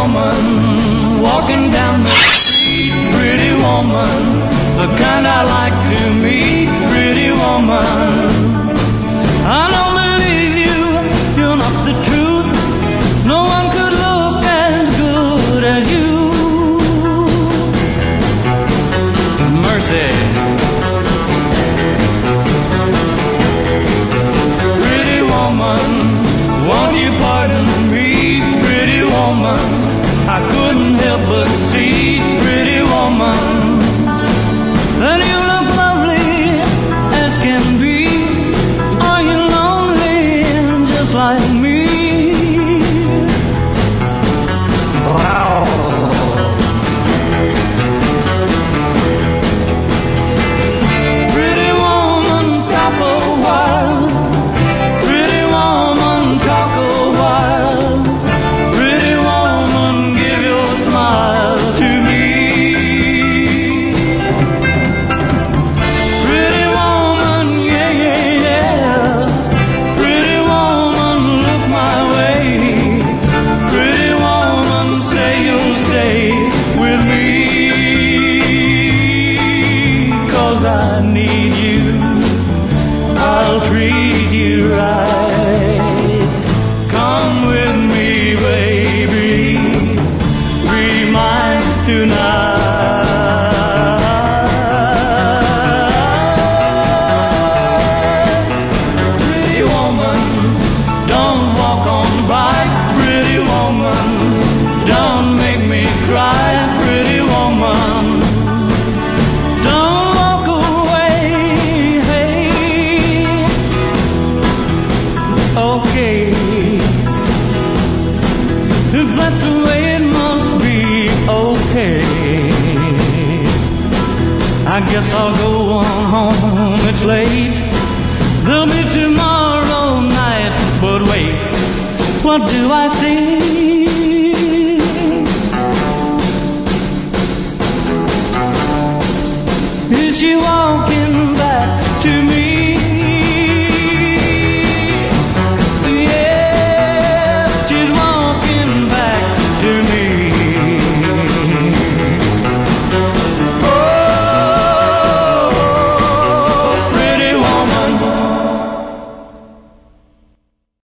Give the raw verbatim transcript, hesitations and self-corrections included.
woman walking down the street, pretty woman, the kind I like to meet, pretty woman. I don't believe you, you're not the truth. No one could look as good as you. Mercy. Pretty woman, won't you pardon me, pretty woman? I couldn't help but see, pretty woman, that you look lovely as can be. Are you lonely just like me? Wow. Pretty woman, stop a while. Pretty woman, talk a while. Pretty woman, give your smile to me. Pretty woman, yeah, yeah, yeah. Pretty woman, look my way. Pretty woman, say you'll stay with me. 'Cause I need you, I'll treat you right. Come with me, baby, be mine tonight. Pretty woman, don't walk on by. Pretty woman, don't make me cry. Pretty woman, don't walk away. Hey, okay, if that's the way it must be, okay. I guess I'll go on home, it's late. There'll be tomorrow night, but wait, what do I see? Is she walking